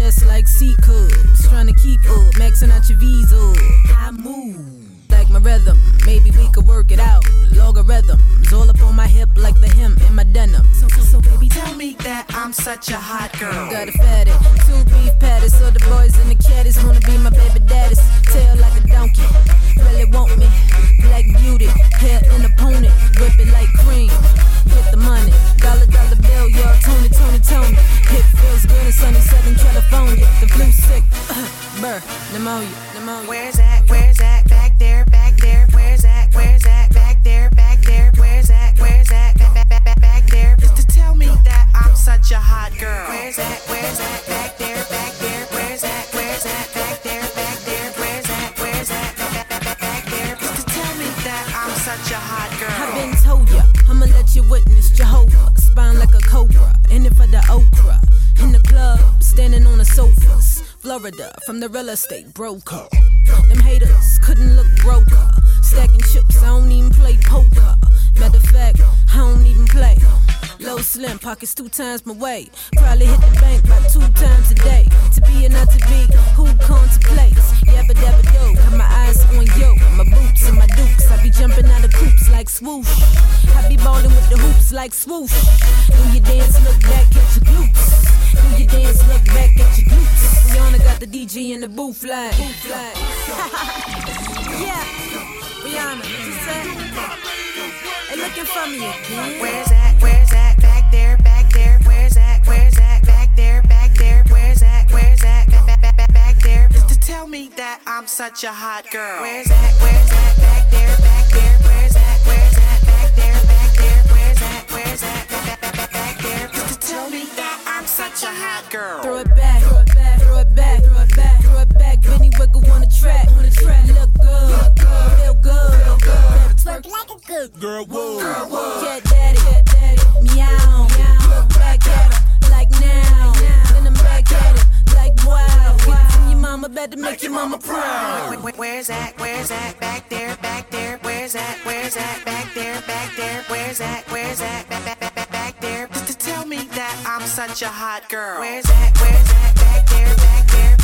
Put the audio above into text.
fast like C cubs, trying to keep up, maxing out your visa. I move like my rhythm, maybe we could work it out. Logarithms all up on my hip like the hem in my denim. So baby, tell me that I'm such a hot girl. Got a fatty, 2 beef patties, so the boys and the caddies wanna be my baby daddies. Tail like a donkey, really want me. Black beauty, hair in a pony, whip it like cream. Get the money, dollar bill, y'all. Tony. Hit feels good in sunny Southern California. The flu sick, pneumonia. Where's that? Back there. Where's that? Back there. Where's that? Back there. Just to tell me that I'm such a hot girl. Where's that? Back there. Where's that? Back there. Where's that? Back there. Just to tell me that I'm such a hot girl. I've been told ya, I'ma let you witness Jehovah. Spine like a cobra, in it for the okra. In the club, standing on the sofas. Florida, from the real estate broker. Them haters couldn't look broker. Stacking chips, I don't even play poker. Matter of fact, I don't even play. Low slim, pockets 2 times my weight. Probably hit the bank about 2 times a day. To be or not to be, who contemplates? Yabba dabba do, got my eyes on you. My boots and my dukes, I be jumping out of coops like swoosh. I be ballin' with the hoops like swoosh. Do your dance, look back at your glutes. Do your dance, look back at your glutes. Rihanna got the DJ in the booth like. Yeah, Rihanna, what you say? They looking for me again. Where's that? Back there. Where's that? Back there. Where's that? Back there. Just to tell me that I'm such a hot girl. Where's that? Back there. Where's that? Back there. Where's that? Back there. Just to tell me that I'm such a hot girl. Throw it back. Benny Wiggle on the track. Look good, feel good. Twerk like a good Girl, whoa. Cat daddy, meow. Look back at him like now. Then I'm back at it like wow. Get it from your mama, better make your mama proud. Where's that? Back there. Where's that? Back there. Where's that? Back there. Just to tell me that I'm such a hot girl. Where's that? Back there.